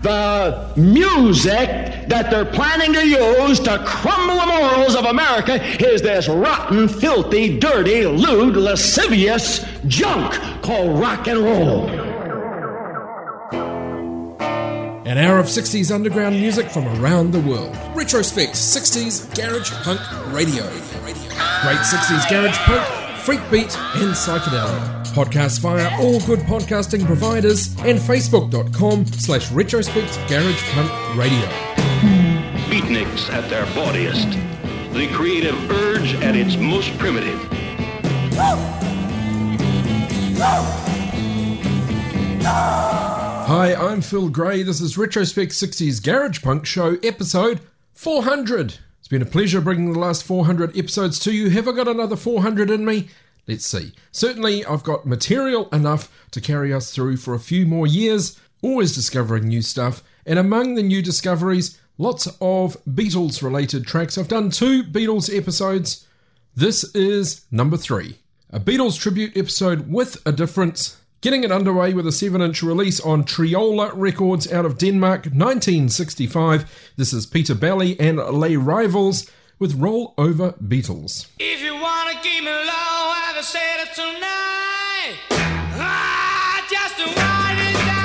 the music that they're planning to use to crumble the morals of America is this rotten, filthy, dirty, lewd, lascivious junk called rock and roll. An hour of 60s underground music from around the world. Retrospect 60s Garage Punk Radio. Great 60s Garage Punk, Freak Beat and Psychedelic. Podcast via all good podcasting providers and facebook.com/Retrospect Garage Punk Radio. Beatniks at their bawdiest. The creative urge at its most primitive. Hi, I'm Phil Gray. This is Retrospect 60s Garage Punk Show, episode 400. It's been a pleasure bringing the last 400 episodes to you. Have I got another 400 in me? Let's see. Certainly, I've got material enough to carry us through for a few more years, always discovering new stuff. And among the new discoveries, lots of Beatles-related tracks. I've done 2 Beatles episodes. This is number 3. A Beatles tribute episode with a difference. Getting it underway with a 7-inch release on Triola Records out of Denmark, 1965. This is Peter Belly and Les Rivals with Roll Over Beatles. If you want to keep me low, have a set it tonight. Just a white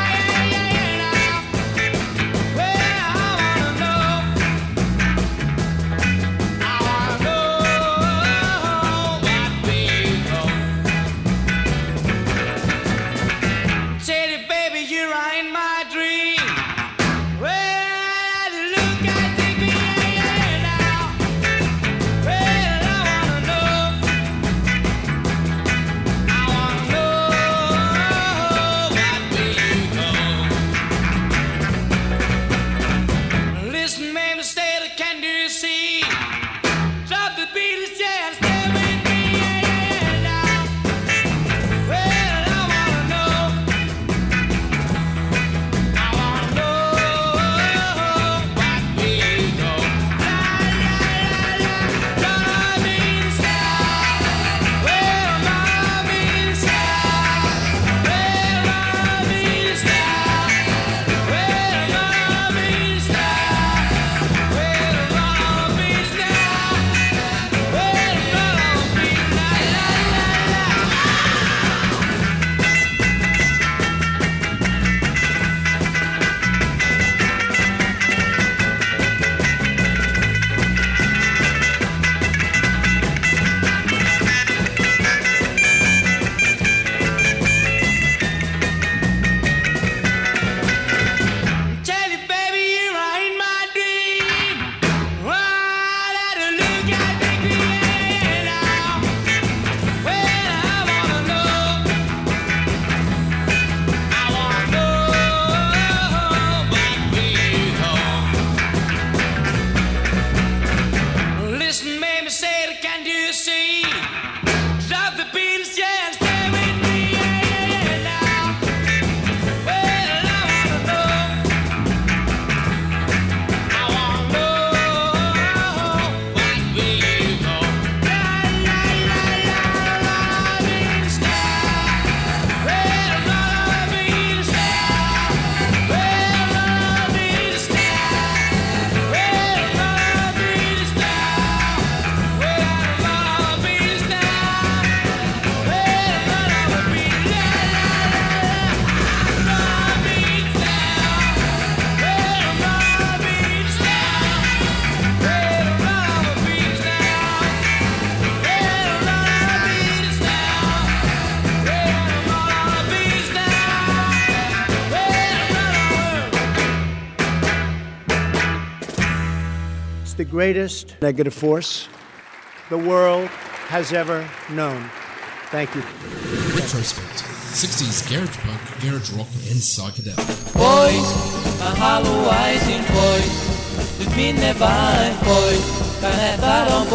The greatest negative force the world has ever known. Thank you. Retrospect 60s Garage Punk, Garage Rock and Psychedelic. Boys, a Halloween in boys. Dit minne var boys. Kan äta dem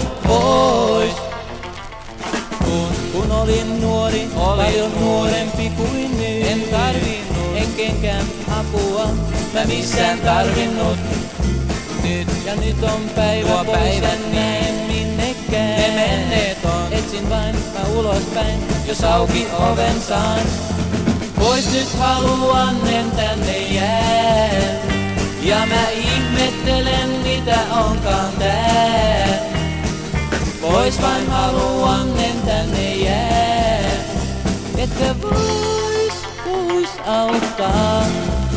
boys. Kun olin nuori, paljon nuorempi kuin nyt. En tarvinnut, enkenkään apua, mä missään tarvinnut. Ja nyt on päivä pois, en näe minnekään. Ne menneet on, etsin vain mä ulospäin, jos auki oven saan. Pois nyt haluan, en tänne jää. Ja mä ihmettelen mitä onkaan tää. Pois vain haluan en tänne jää. Etkä vois auttaa.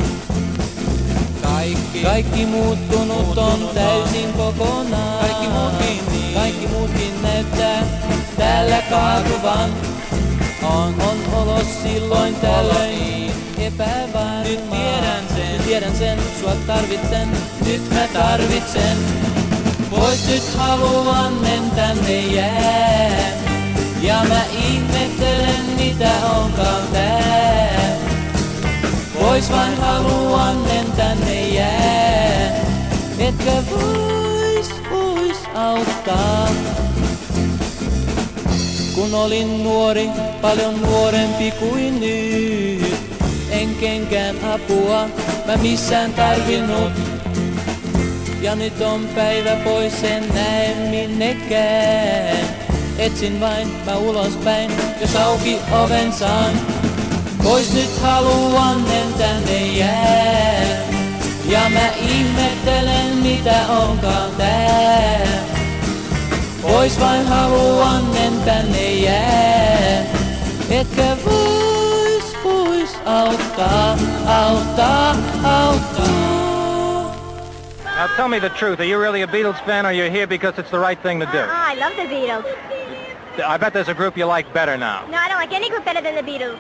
Kaikki muuttunut on täysin kokonaan. Kaikki muutkin näyttää täällä kaatuvan. On olos silloin tällöin epävarma. Nyt tiedän sen, sua tarvitsen. Nyt mä tarvitsen. Pois nyt haluan en tänne jää. Ja mä ihmettelen mitä onkaan tää. Pois vain haluan en tänne jää. Etkä vois auttaa. Kun olin nuori, paljon nuorempi kuin nyt. En kenkään apua mä missään tarvinnut. Ja nyt on päivä pois, en näe minnekään. Etsin vain mä ulospäin, jos auki oven saan. Pois nyt haluan en tänne jää. Ja mä ihmettelen mitä onkaan tää. Pois vain haluan en tänne jää. Etkä vois auttaa. Now tell me the truth. Are you really a Beatles fan or you're here because it's the right thing to do? I love the Beatles. I bet there's a group you like better now. No, I don't like any group better than the Beatles.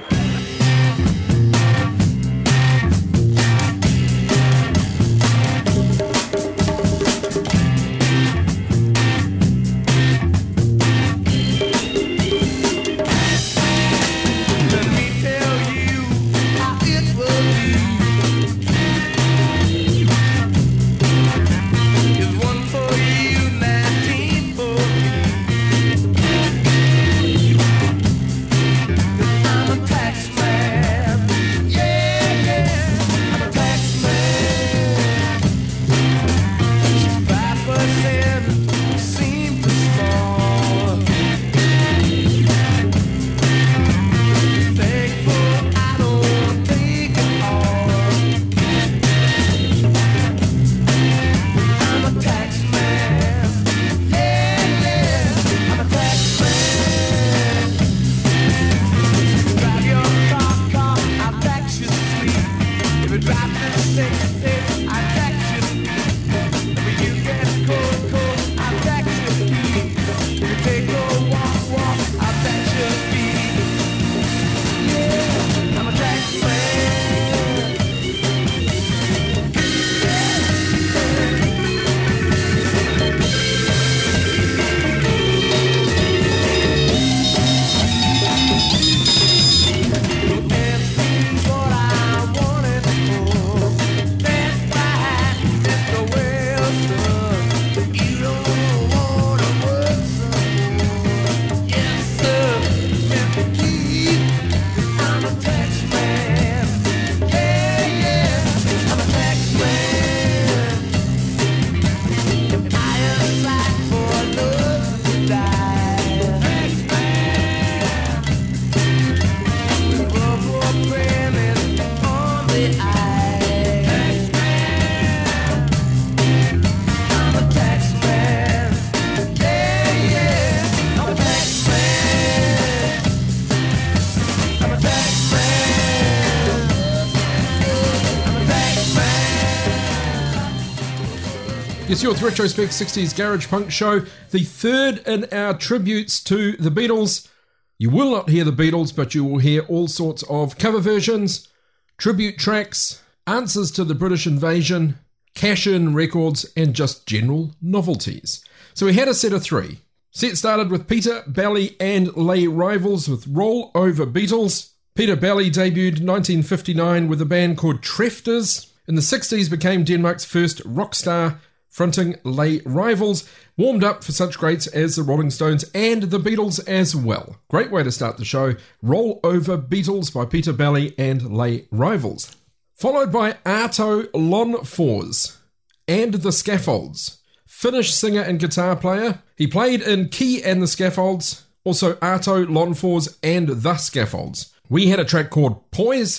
Yes, you're with Retrospect 60s Garage Punk Show, the third in our tributes to the Beatles. You will not hear the Beatles, but you will hear all sorts of cover versions, tribute tracks, answers to the British invasion, cash-in records, and just general novelties. So we had a set of three. Set started with Peter Belly and Les Rivals with Roll Over Beatles. Peter Belly debuted in 1959 with a band called Trefters. In the 60s became Denmark's first rock star, fronting Les Rivals, warmed up for such greats as the Rolling Stones and the Beatles as well. Great way to start the show, Roll Over Beatles by Peter Belly and Les Rivals. Followed by Arto Lonnfors and the Scaffolds. Finnish singer and guitar player. He played in Key and the Scaffolds, also Arto Lonnfors and the Scaffolds. We had a track called Poise.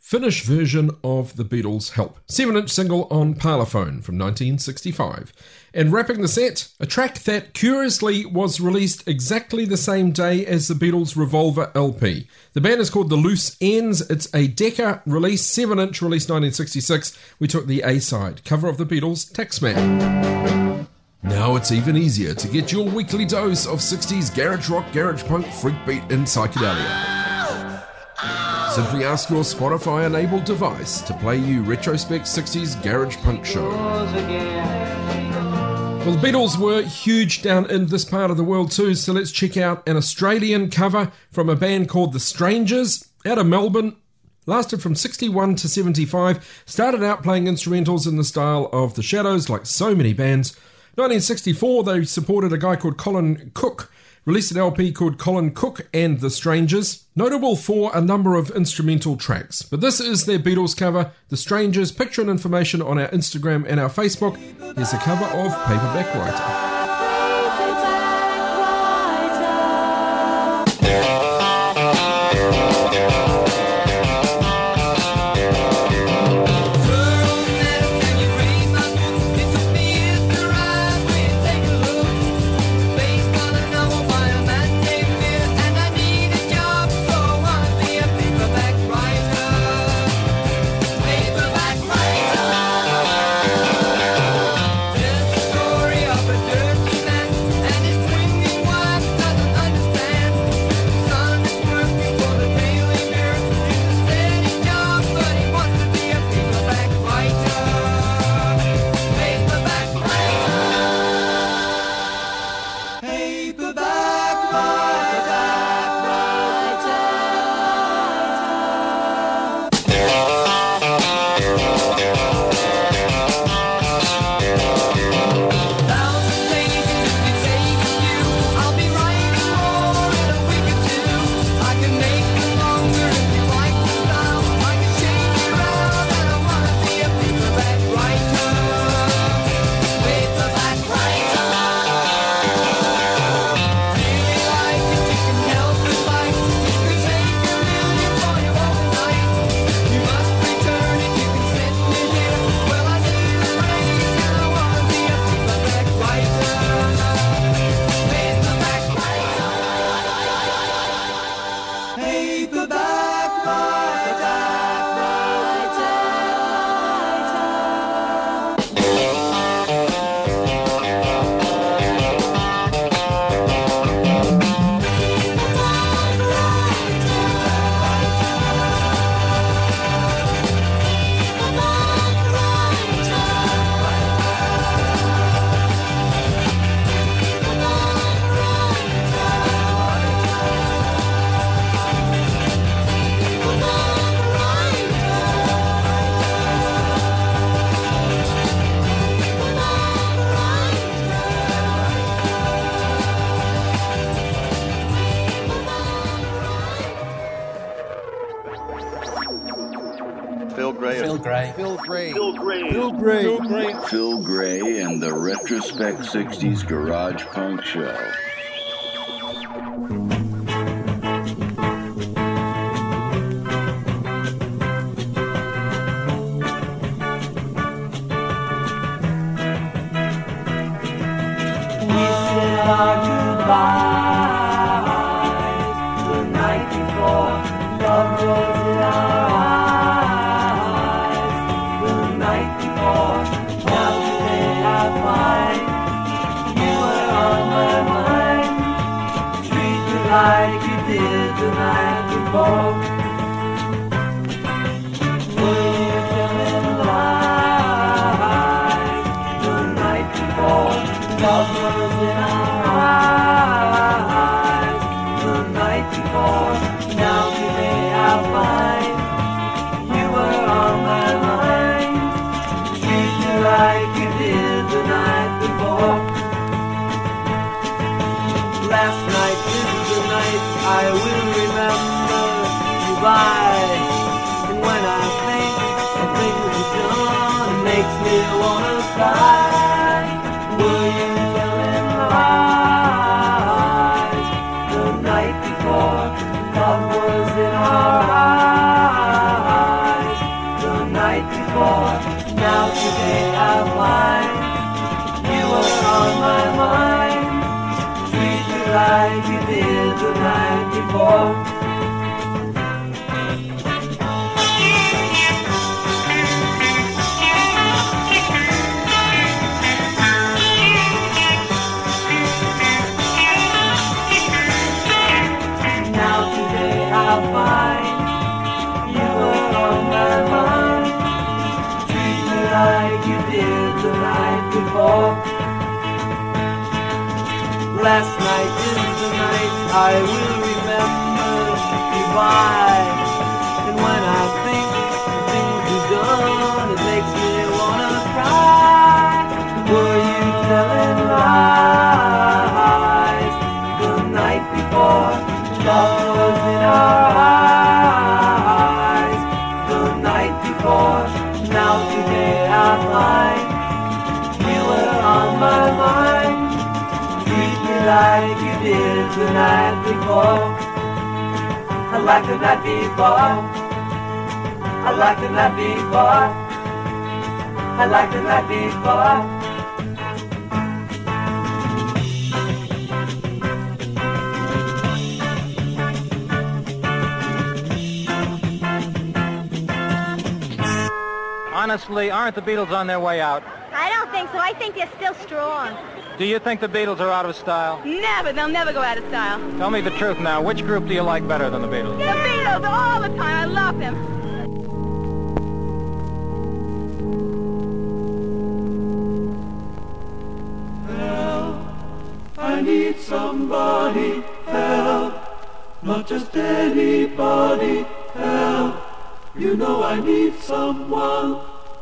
Finnish version of the Beatles' Help, 7-inch single on Parlophone from 1965. And wrapping the set, a track that curiously was released exactly the same day as the Beatles' Revolver LP. The band is called The Loose Ends. It's a Decca release, 7-inch release 1966. We took the A-side, cover of the Beatles' Taxman. Now it's even easier to get your weekly dose of 60s garage rock, garage punk, freak beat and psychedelia. Simply ask your Spotify-enabled device to play you Retrospect 60s Garage Punk Show. Well, the Beatles were huge down in this part of the world too, so let's check out an Australian cover from a band called The Strangers out of Melbourne. Lasted from 61 to 75, started out playing instrumentals in the style of The Shadows, like so many bands. 1964, they supported a guy called Colin Cook, released an LP called Colin Cook and The Strangers, notable for a number of instrumental tracks. But this is their Beatles cover, The Strangers. Picture and information on our Instagram and our Facebook. Here's a cover of Paperback Writer. Phil Gray and the Retrospect 60s Garage Punk Show. Like you did the night before. Will you tell me lies the night before? Love was in our eyes the night before. Now today I find you were on my mind. Treat me like you did the night before. Last night is the night I will remember you by. And when I think of things you've done, it makes me wanna cry. Will you tell him lies the night before? Love was in our eyes today I find you were on my mind. Treat me like you did the night before. Now today I find you were on my mind. Treat me like you did the night before. Last night is the night I will remember. Goodbye. And when I think the things you've done, it makes me wanna cry. Were you telling lies the night before? Love was in our eyes the night before. Now today I find you were on my mind. Treat me like you did the night before. Like the night before. Like the night before. Like the night before. Honestly, aren't the Beatles on their way out? I don't think so. I think they're still strong. Do you think the Beatles are out of style? Never. They'll never go out of style. Tell me the truth now. Which group do you like better than the Beatles? The Beatles all the time. I love them. Help, I need somebody. Help, not just anybody. Help, you know I need someone.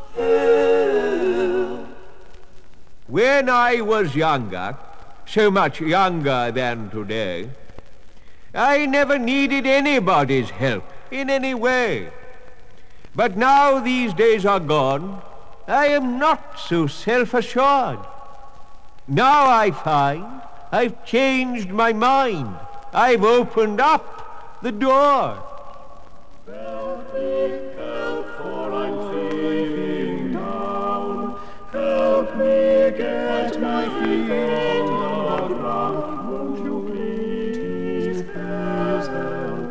Help. When I was younger, so much younger than today, I never needed anybody's help in any way. But now these days are gone, I am not so self-assured. Now I find I've changed my mind. I've opened up the door. Help me, help, for I'm feeling down. Help me get my feet on the ground. Won't you please help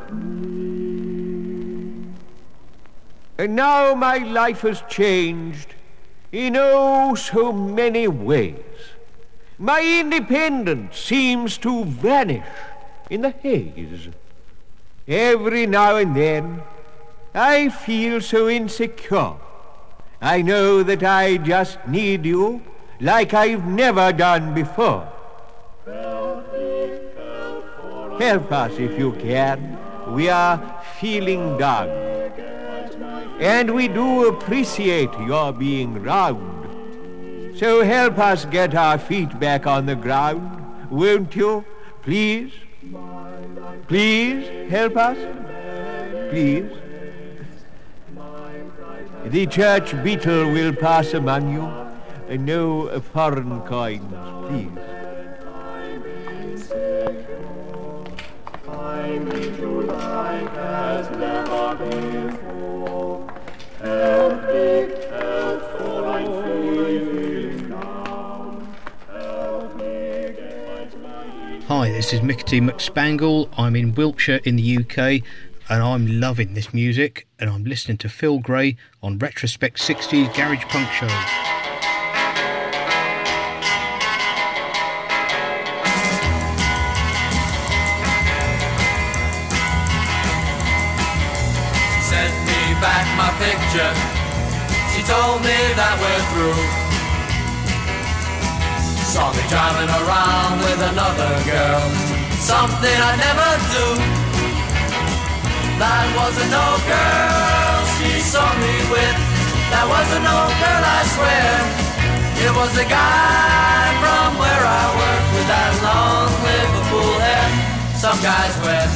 me? And now my life has changed in oh so many ways. My independence seems to vanish in the haze. Every now and then I feel so insecure. I know that I just need you like I've never done before. Help us if you can. We are feeling down. And we do appreciate your being round. So help us get our feet back on the ground, won't you? Please? Please help us? Please? The church beetle will pass among you, and no foreign coins, please. I need you like as never before. Help me, help, for I'm feeling down. Help me get my... Hi, this is Mickey T. McSpangle. I'm in Wiltshire in the UK, and I'm loving this music, and I'm listening to Phil Gray on Retrospect 60's Garage Punk Show. Sent me back my picture. She told me that we're through. Saw me driving around with another girl, something I'd never do. That wasn't no girl she saw me with. That wasn't no girl, I swear. It was a guy from where I work with that long Liverpool hair some guys wear.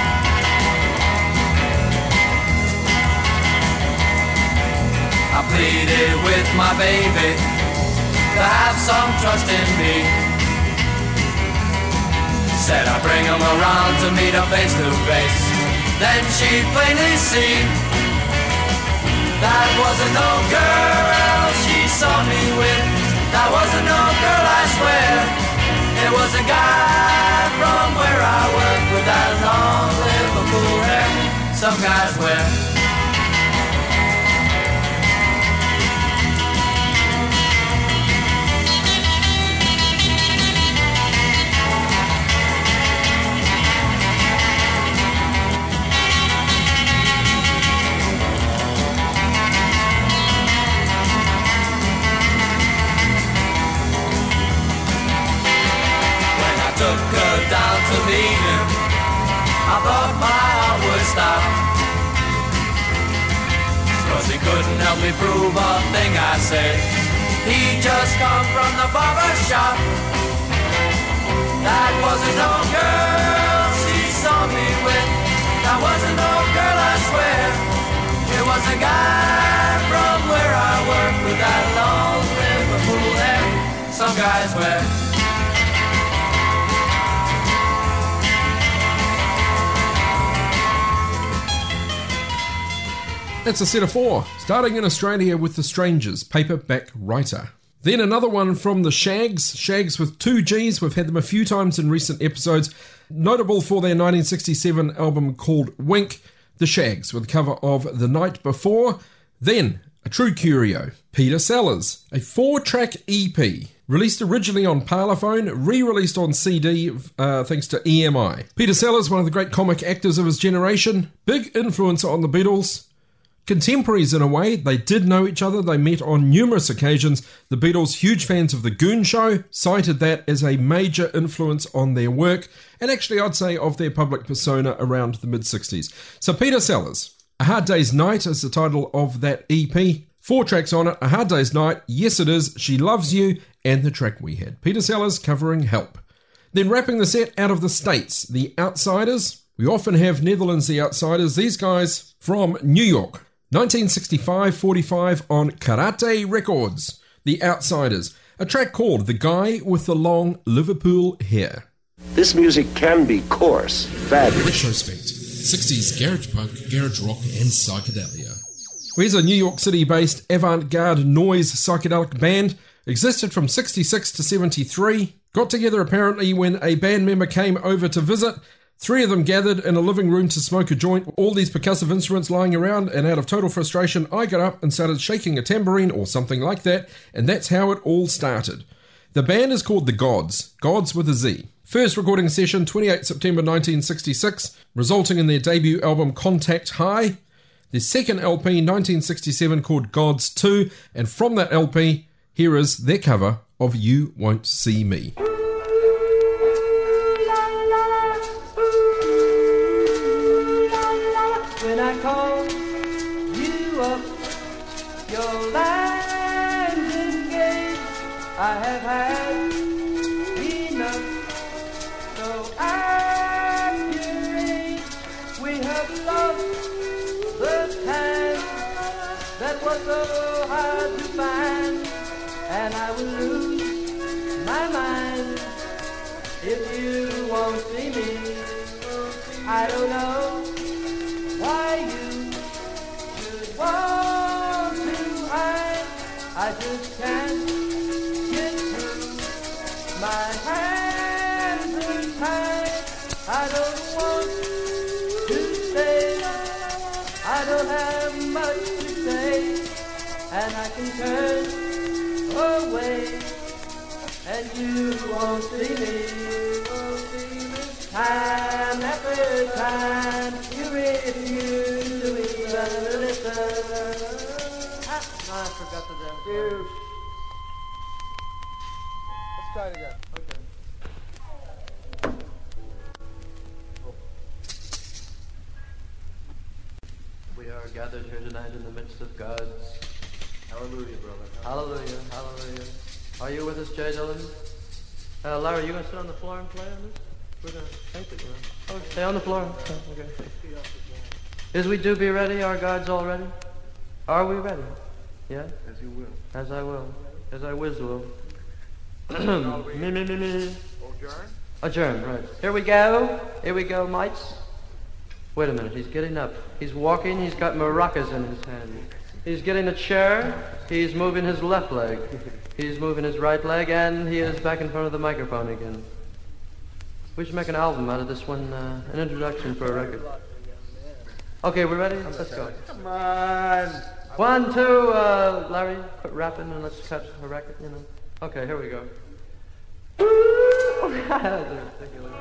I pleaded with my baby to have some trust in me. Said I'd bring him around to meet her face to face. Then she'd plainly see that wasn't no girl she to meet him, I thought my heart would stop. 'Cause he couldn't help me prove a thing I said. He just come from the barber shop. That wasn't no girl she saw me with. That wasn't no girl, I swear. It was a guy from where I work with that long Liverpool hair some guys wear. That's a set of 4, starting in Australia with The Strangers, Paperback Writer. Then another one from the Shags, Shags with 2 Gs. We've had them a few times in recent episodes. Notable for their 1967 album called Wink, The Shags, with the cover of The Night Before. Then, a true curio, Peter Sellers, a 4-track EP. Released originally on Parlophone, re-released on CD thanks to EMI. Peter Sellers, one of the great comic actors of his generation, big influence on the Beatles. Contemporaries in a way, they did know each other, they met on numerous occasions. The Beatles, huge fans of The Goon Show, cited that as a major influence on their work, and actually I'd say of their public persona around the mid-60s. So Peter Sellers, A Hard Day's Night is the title of that EP. 4 tracks on it, A Hard Day's Night, Yes It Is, She Loves You, and the track we had. Peter Sellers covering Help. Then wrapping the set out of the States, The Outsiders. We often have Netherlands The Outsiders, these guys from New York. 1965-45 on Karate Records, The Outsiders, a track called The Guy with the Long Liverpool Hair. This music can be coarse, fabulous. Retrospect, 60s garage punk, garage rock and psychedelia. Here's a New York City-based avant-garde noise psychedelic band, existed from 66 to 73, got together apparently when a band member came over to visit. 3 of them gathered in a living room to smoke a joint, all these percussive instruments lying around, and out of total frustration, I got up and started shaking a tambourine or something like that, and that's how it all started. The band is called The Gods, Gods with a Z. First recording session, 28 September 1966, resulting in their debut album Contact High. Their second LP, 1967, called Gods 2, and from that LP, here is their cover of You Won't See Me. When I call you up, your line's engaged. I have had enough, so accurate. We have lost the time that was so hard to find, and I will lose my mind if you won't see me. I don't know why you should want to hide. I just can't get through. My hands are tied. I don't want to stay. I don't have much to say, and I can turn away, and you won't see me. Time after time, you refuse to even listen. I forgot the damn thing. Let's try it again. Okay. We are gathered here tonight in the midst of God's. Hallelujah, brother. Hallelujah, hallelujah. Are you with us, Jay Dillon? Larry, you going to sit on the floor and play on this? We're going to paint it, man. Oh, stay on the floor. Okay. As we do be ready, our God's all ready? Are we ready? Yeah? As you will. As I will. As I whiz will. Me. Adjourn? Adjourn, right. Here we go. Here we go, mates. Wait a minute, he's getting up. He's walking, he's got maracas in his hand. He's getting a chair, he's moving his left leg. He's moving his right leg, and he is back in front of the microphone again. We should make an album out of this one, an introduction for a record. Okay, we're ready? Let's go. Come on. 1, 2, Larry, quit rapping and let's cut a record, you know. Okay, here we go. That's ridiculous.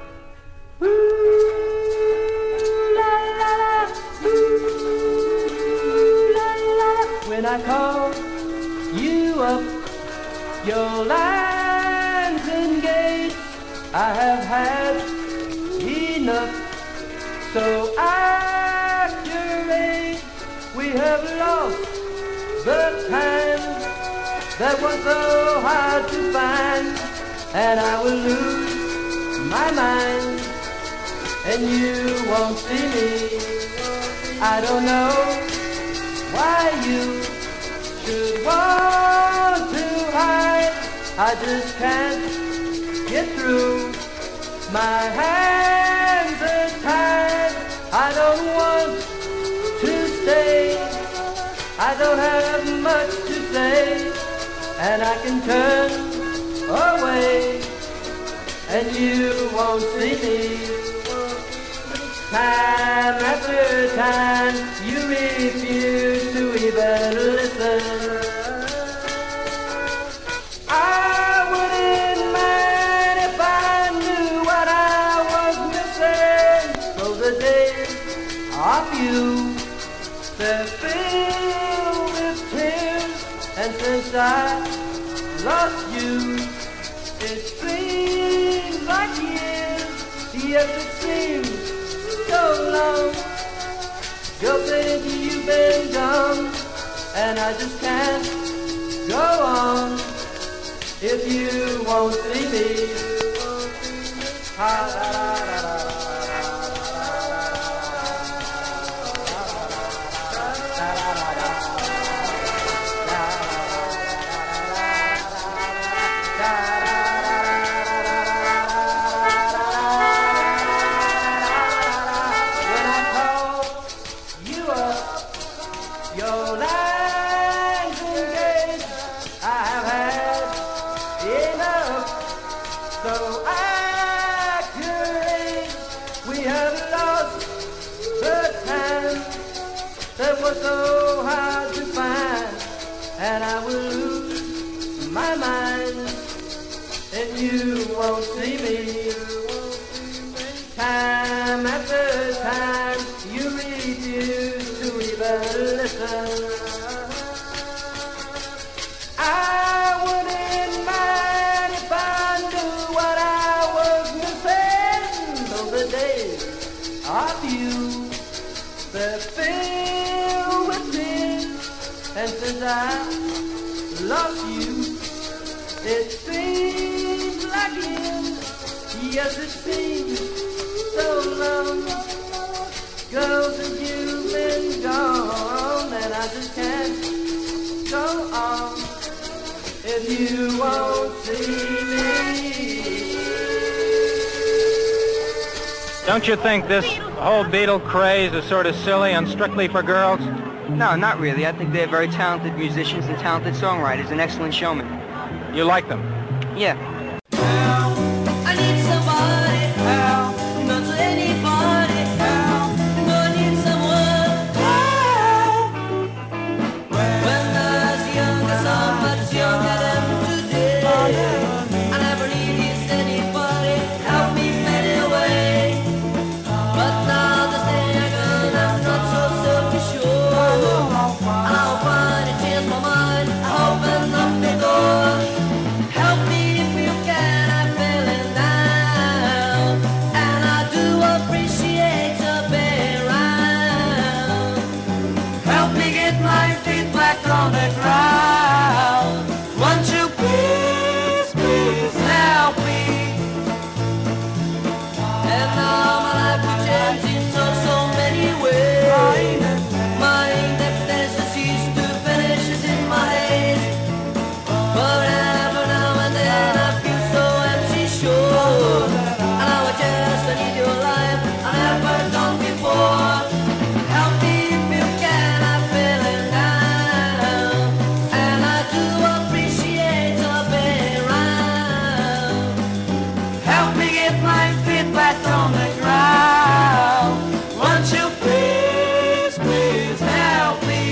When I call you up, your line's engaged. I have had enough, so accurate. We have lost the time that was so hard to find, and I will lose my mind, and you won't see me. I don't know why you should want to hide. I just can't get through. My hands are tied. I don't want to stay. I don't have much to say, and I can turn away, and you won't see me. Time after time, you refuse to even listen. I wouldn't mind if I knew what I was missing. So the days of you, they're filled with tears, and since I lost you, it seems like years. Yes, it seems so long. Girl, baby, you've been gone, and I just can't go on if you won't see me. So hard to find, and I will lose my mind, and you won't see me. Time after time, you refuse to even listen. I wouldn't mind if I knew what I was missing. Though the days of you, they're filled with tears, and since I lost you, it seems like years. Yes, it seems so long. Girl, since you've been gone, and I just can't go on if you won't see me. Don't you think this whole Beatle craze is sort of silly and strictly for girls? No, not really. I think they're very talented musicians and talented songwriters and excellent showmen. You like them? Yeah. I need somebody, help, not to anybody, help, no, I need someone, help. When I was younger, so much younger than today, I never needed anybody, help me anyway. But now this day I gone, I'm not so self-assured, and I'll find it, change my mind, I open up the door. Help me if you can, I'm feeling down, and I do appreciate your being around. Help me get my feet back on the ground. Won't you please, please help me? And now my life is changing in so many ways. My independence ceased to finish is in my days. But ever now and then I feel so empty, sure. And now I just need your life I never done before. Help me if you can, I'm feeling down, and I do appreciate your being around. Help me get my feet back on the ground. Won't you please, please help me?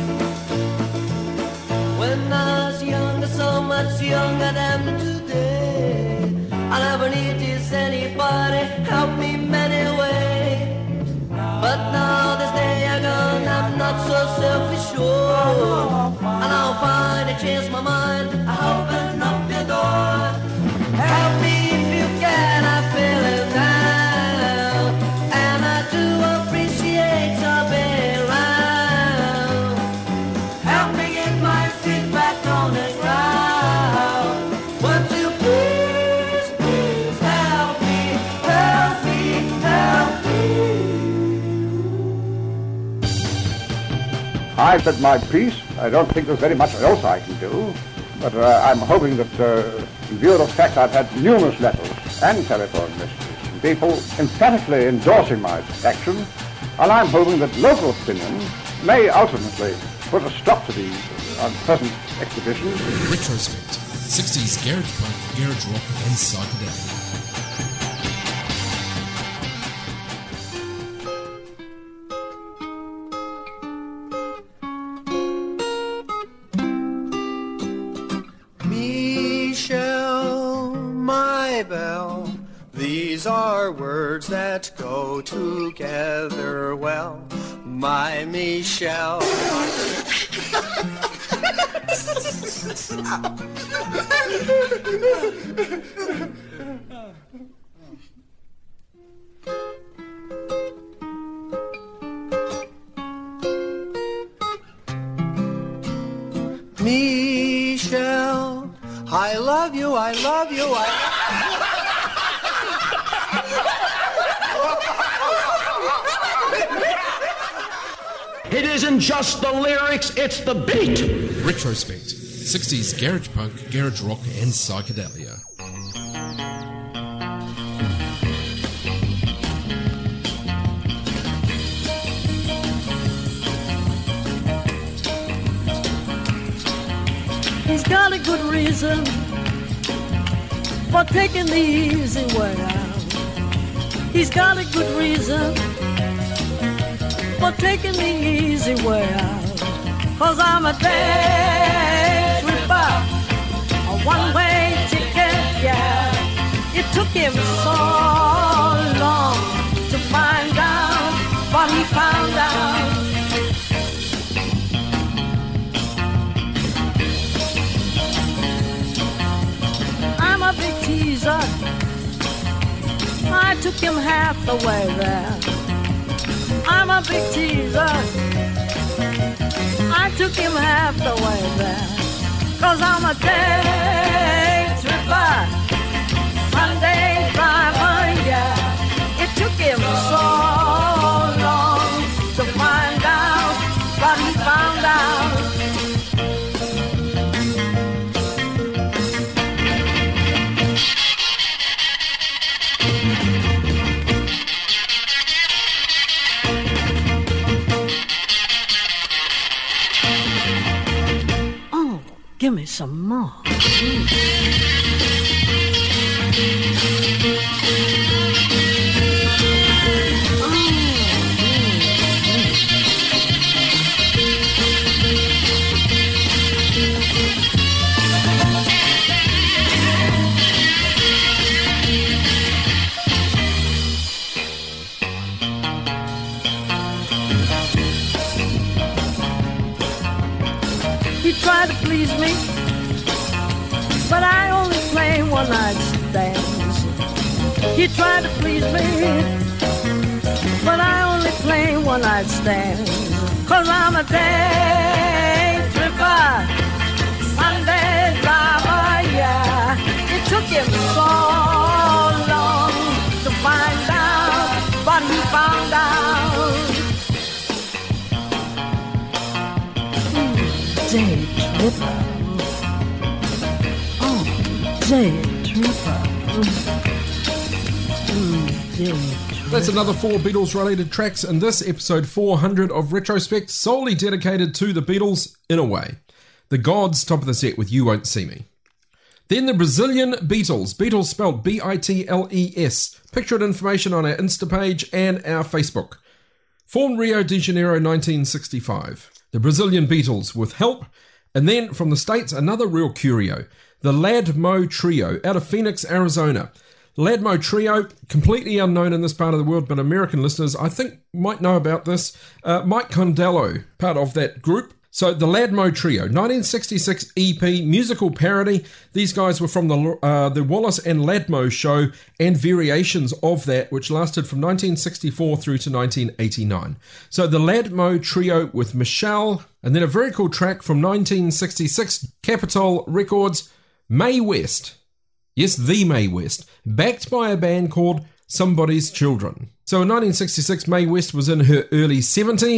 When I was younger, so much younger than today, I never needed anybody, help me many ways. But now this day I gone, I'm not so self-assured, and I'll find a change my mind, I open up your door. Help me if you can, I'm feeling down, I've said my piece. I don't think there's very much else I can do. But I'm hoping that, in view of the fact I've had numerous letters and telephone messages from people emphatically endorsing my action, and I'm hoping that local opinion may ultimately put a stop to these unpleasant exhibitions. Retrospect. 60s garage punk, garage rock and psychedelic. Michelle, my belle, these are words that go together well. My Michelle. Michelle, I love you, I love you, It isn't just the lyrics, it's the beat. Retrospect. 60s garage punk, garage rock and psychedelia. He's got a good reason for taking the easy way out. He's got a good reason for taking the easy way out. 'Cause I'm a day tripper, a one-way ticket, yeah. It took him so long to find out what he found out. I'm a big teaser, I took him half the way there. I'm a big teaser, I took him half the way there. 'Cause I'm a day tripper, Sunday driver, yeah. It took him so long to find out what he found out. Give me some more. He tried to please me, but I only play one-night stands. He tried to please me, but I only play one-night stands. 'Cause I'm a day tripper, Sunday driver, yeah. It took him so long to find out what he found out. Day tripper. Oh, day tripper. That's another 4 Beatles-related tracks in this episode 400 of Retrospect, solely dedicated to the Beatles in a way. The Gods, top of the set with You Won't See Me. Then the Brazilian Beatles, Beatles spelled B-I-T-L-E-S. Picture information on our Insta page and our Facebook. Formed Rio de Janeiro 1965. The Brazilian Beatles with Help. And then from the States, another real curio. The Lad Mo Trio out of Phoenix, Arizona. Lad Mo Trio, completely unknown in this part of the world, but American listeners, I think, might know about this. Mike Condello, part of that group. So the Lad Mo Trio, 1966 EP, musical parody. These guys were from the Wallace and Ladmo show and variations of that, which lasted from 1964 through to 1989. So the Lad Mo Trio with Michelle, and then a very cool track from 1966, Capitol Records, Mae West. Yes, the Mae West, backed by a band called Somebody's Children. So in 1966, Mae West was in her early 70s.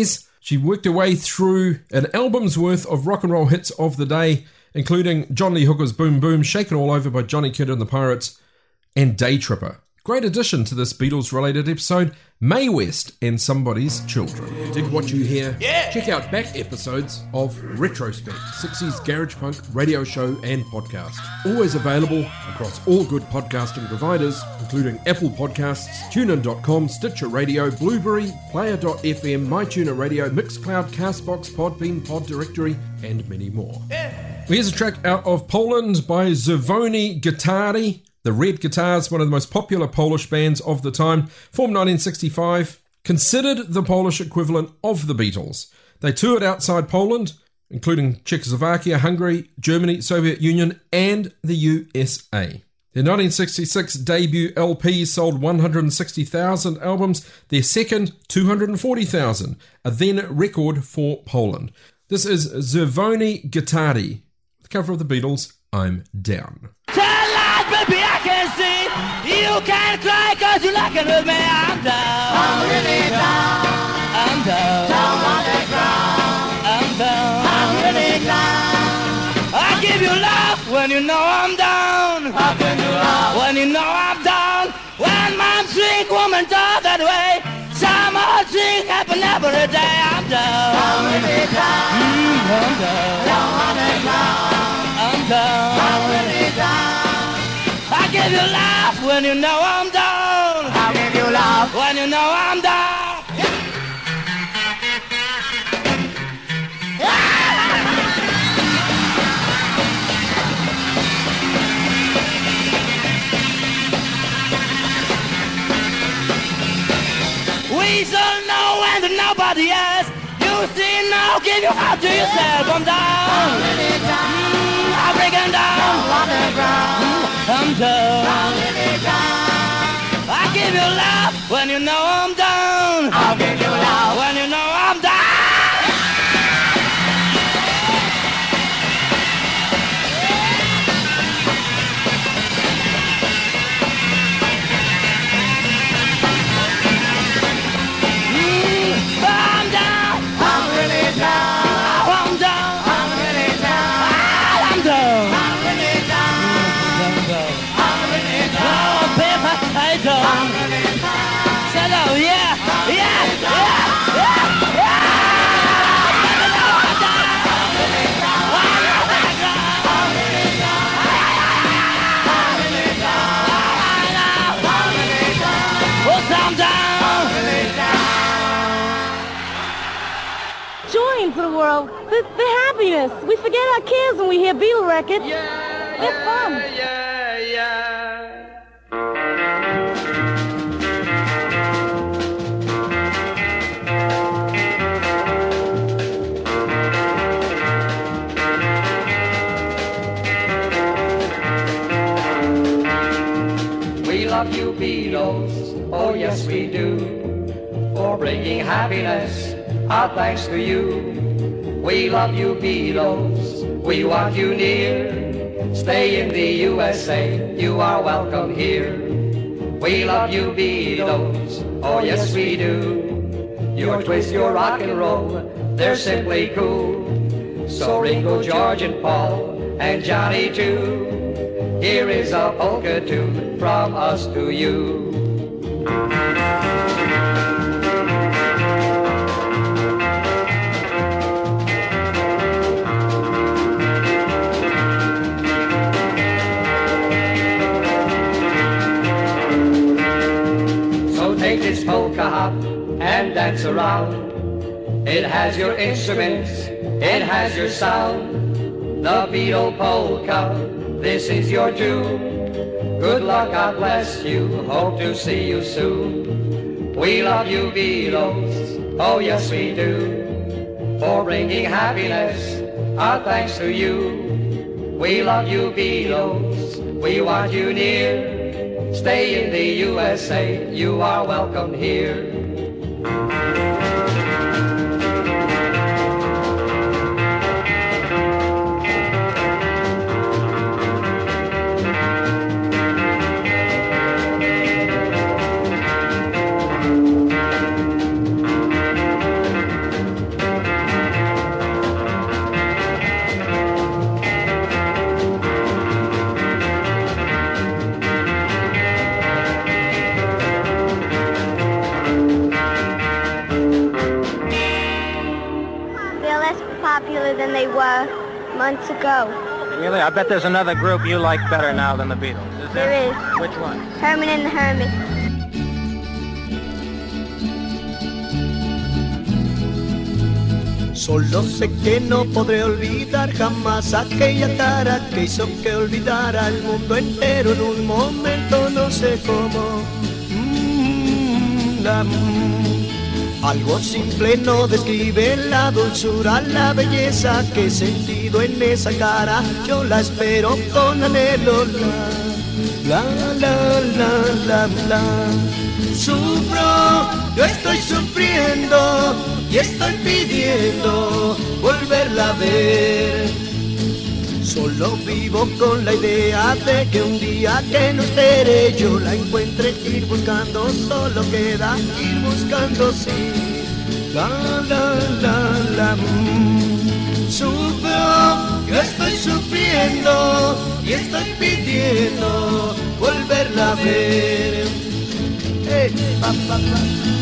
She worked her way through an album's worth of rock and roll hits of the day, including John Lee Hooker's Boom Boom, Shaken All Over by Johnny Kidd and the Pirates, and Day Tripper. Great addition to this Beatles-related episode, Mae West and Somebody's Children. Dig what you hear? Yeah! Check out back episodes of Retrospect, 60s Garage Punk radio show and podcast. Always available across all good podcasting providers, including Apple Podcasts, TuneIn.com, Stitcher Radio, Blueberry, Player.fm, MyTuner Radio, Mixcloud, Castbox, Podbean, Pod Directory, and many more. Yeah. Here's a track out of Poland by Czerwoni Gitary. The Red Guitars, one of the most popular Polish bands of the time, formed 1965, considered the Polish equivalent of the Beatles. They toured outside Poland, including Czechoslovakia, Hungary, Germany, Soviet Union, and the USA. Their 1966 debut LP sold 160,000 albums, their second 240,000, a then record for Poland. This is Czerwoni Gitary, the cover of the Beatles, I'm Down. Baby, I can see you can't cry cause you're looking with me. I'm down. I'm really down. I'm down. Down on the ground. I'm down. I'm really down. I give you love when you know I'm down. How can you love when you know I'm down? When man drink, woman talk that way. Summer drink happen every day. I'm down. I'm really down. I'm down. Down on the ground. I'm down. I'm really down. I give you love when you know I'm down. I give you love when you know I'm down. We don't know and nobody else. You see now, give your heart to yourself. I'm down. I'm really down. I'm breaking down on the ground. I'm down. I'm really down. I give you love when you know I'm down. I'll give you love when you know I'm down. I'm down. I'm really down. I'm down. I'm really down. I'm down. I'm really down. I'm really down. Oh, baby, I don't. I'm really down. Shut up, yeah, yeah, yeah, yeah, yeah. Let me know I'm down. I'm really down. I'm really down. I'm really down. I'm really down. I'm really down. Oh, I'm down. I'm really down. Joy into the world, the happiness. We forget our kids when we hear Beatle records. Yeah, it's fun. Yeah, yeah. We love you, Beatles, oh yes we do, for bringing happiness, our thanks to you. We love you, Beatles, we want you near, stay in the USA, you are welcome here. We love you, Beatles, oh yes we do, your twist, your rock and roll, they're simply cool. So Ringo, George and Paul, and Johnny too, here is a polka tune from us to you. So take this polka hop and dance around. It has your instruments, it has your sound. The Beatle polka, this is your tune. Good luck, God bless you, hope to see you soon. We love you, Beatles, oh yes we do, for bringing happiness, our thanks to you. We love you, Beatles, we want you near, stay in the USA, you are welcome here. months ago. Really? I bet there's another group you like better now than the Beatles. Is there? There is. Which one? Herman and the Hermits. Solo sé que no podré olvidar jamás aquella cara que hizo que olvidara al mundo entero en un momento, no sé cómo. Algo simple no describe la dulzura, la belleza que he sentido en esa cara. Yo la espero con anhelo. La, la, la, la, la. Sufro, yo estoy sufriendo y estoy pidiendo volverla a ver. Solo vivo con la idea de que un día que no estaré yo la encuentre, ir buscando, solo queda ir buscando, sí. La, la, la, la. Sufro, yo estoy sufriendo y estoy pidiendo volverla a ver. Hey, pa, pa, pa.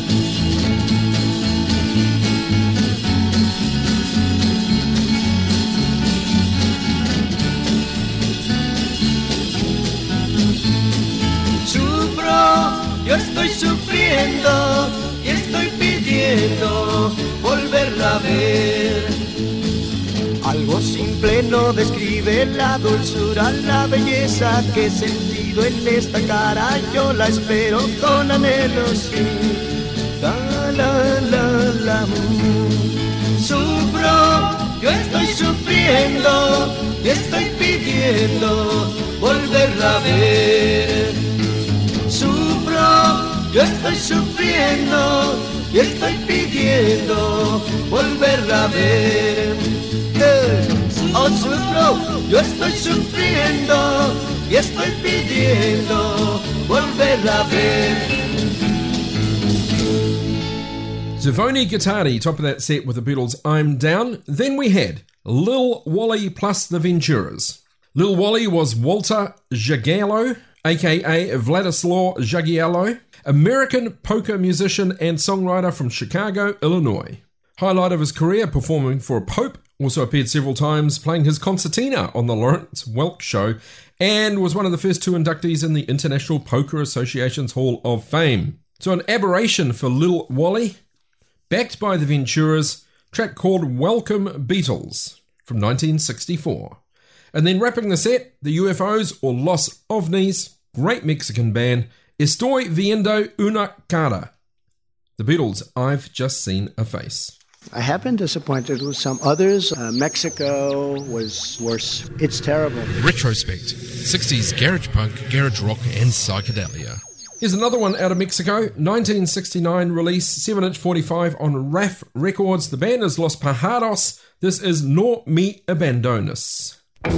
Yo estoy sufriendo y estoy pidiendo volverla a ver. Algo simple no describe la dulzura, la belleza que he sentido en esta cara. Yo la espero con anhelo, sí. La, la, la, la. Sufro, yo estoy sufriendo y estoy pidiendo volverla a ver. Sufro, yo estoy sufriendo y estoy pidiendo volverla a ver. Oh, sufro, yo estoy sufriendo y estoy pidiendo volverla a ver. Zivoni Guittardi, top of that set with the Beatles' I'm Down. Then we had Lil Wally plus the Venturas. Lil Wally was Walter Jagiello, aka Vladislaw Jagiello, American polka musician and songwriter from Chicago, Illinois. Highlight of his career performing for Pope, also appeared several times playing his concertina on the Lawrence Welk Show, and was one of the first two inductees in the International Poker Association's Hall of Fame. So an aberration for Lil Wally, backed by the Venturas, track called Welcome Beatles from 1964. And then wrapping the set, the UFOs or Los OVNIs, great Mexican band, Estoy viendo una cara. The Beatles, I've Just Seen a Face. I have been disappointed with some others. Mexico was worse. It's terrible. Retrospect, 60s garage punk, garage rock and psychedelia. Here's another one out of Mexico, 1969 release, 7-inch 45 on RAF Records. The band is Los Pajaros. This is No Me Abandones.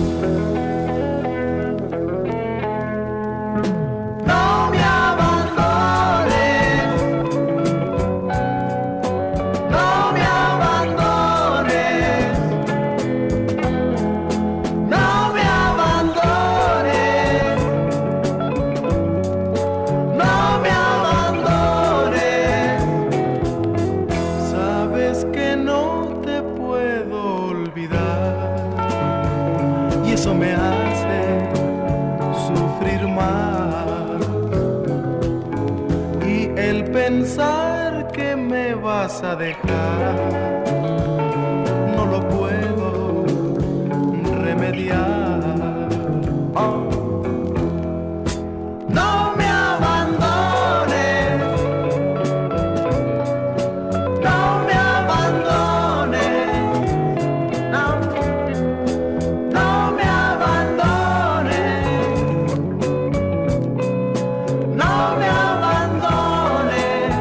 A dejar, no lo puedo remediar. Oh. No me abandones, no me abandones, no, no me abandones, no me abandones.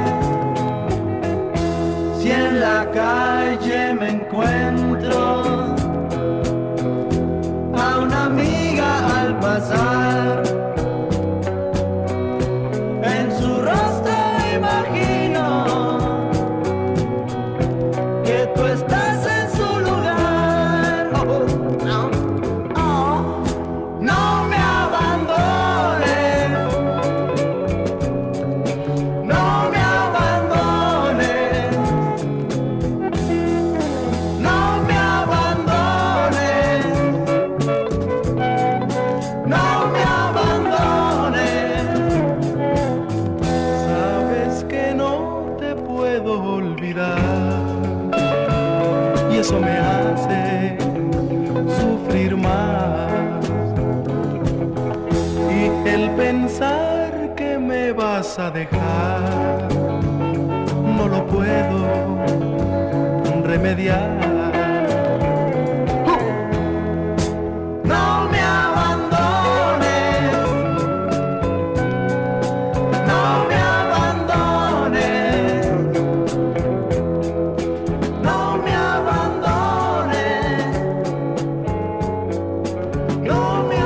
Si en la calle me encuentro a una amiga al pasar, en su rostro imagino que tú estás en su lugar. Oh, no, oh, no me abandones, no me abandones. No me abandones, eso me hace sufrir más. Y el pensar que me vas a dejar, no lo puedo remediar. No me abandones, no me abandones, no me abandones, no me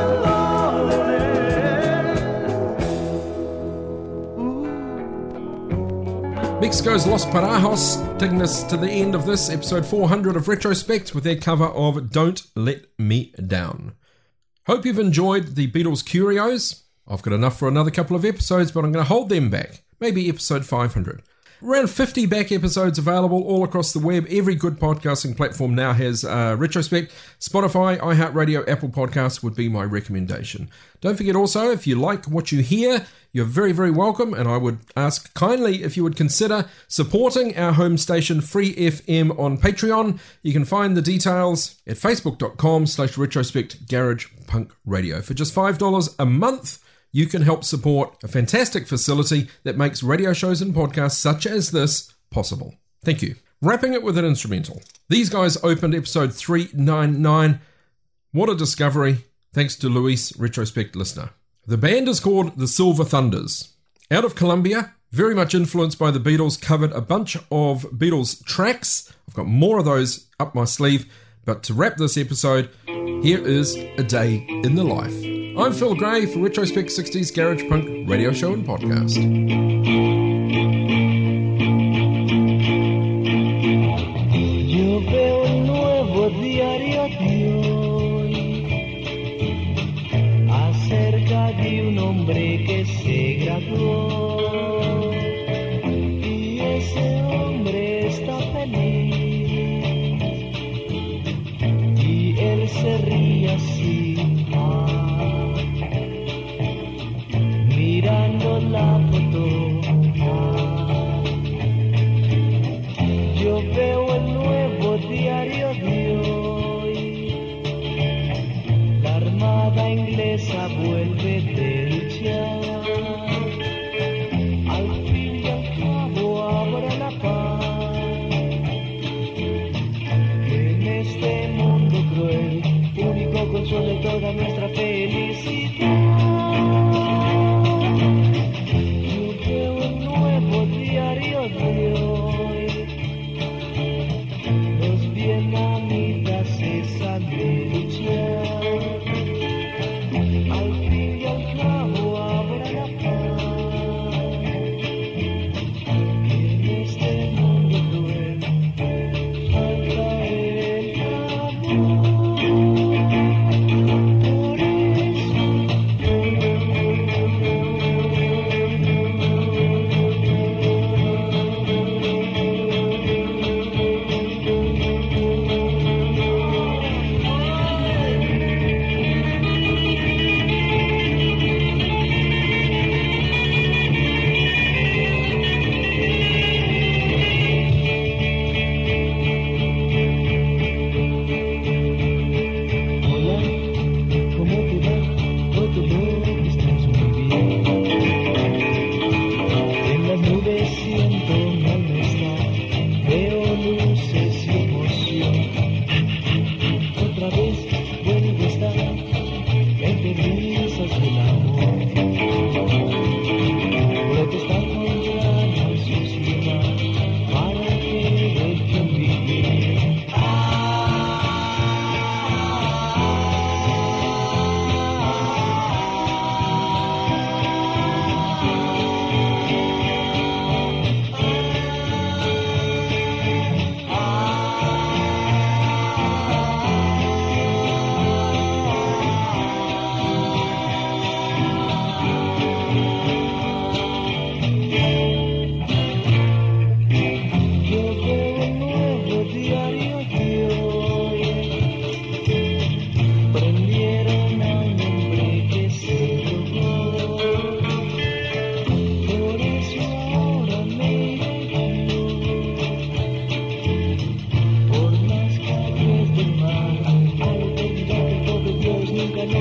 abandones. Mexico's Los Parajos taking us to the end of this episode 400 of Retrospect with their cover of Don't Let Me Down. Hope you've enjoyed the Beatles Curios. I've got enough for another couple of episodes, but I'm going to hold them back. Maybe episode 500. Around 50 back episodes available all across the web. Every good podcasting platform now has Retrospect. Spotify, iHeartRadio, Apple Podcasts would be my recommendation. Don't forget also, if you like what you hear, you're very, very welcome, and I would ask kindly if you would consider supporting our home station Free FM on Patreon. You can find the details at facebook.com/Retrospect Garage Punk Radio. For just $5 a month, you can help support a fantastic facility that makes radio shows and podcasts such as this possible. Thank you. Wrapping it with an instrumental. These guys opened episode 399. What a discovery, thanks to Luis, Retrospect listener. The band is called the Silver Thunders. Out of Colombia, very much influenced by the Beatles, covered a bunch of Beatles tracks. I've got more of those up my sleeve. But to wrap this episode, here is A Day in the Life. I'm Phil Gray for Retrospect 60s Garage Punk radio show and podcast. Yo veo el nuevo diario de hoy acerca de un hombre que se graduó y ese hombre está feliz y él se ríe así mirando la foto. Yo veo el nuevo diario de hoy. La armada inglesa vuelve de luchar. Al fin y al cabo habrá la paz. En este mundo cruel, único consuelo de toda nuestra felicidad.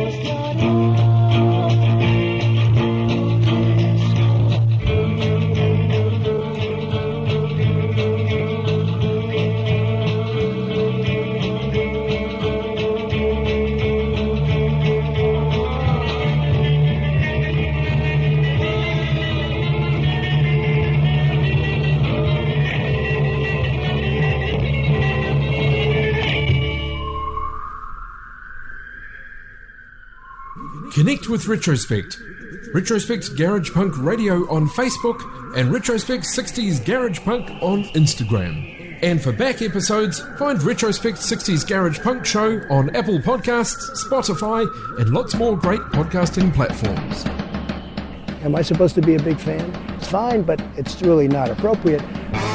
Connect with Retrospect. Retrospect Garage Punk Radio on Facebook and Retrospect 60s Garage Punk on Instagram. And for back episodes, find Retrospect 60s Garage Punk Show on Apple Podcasts, Spotify, and lots more great podcasting platforms. Am I supposed to be a big fan? It's fine, but it's really not appropriate.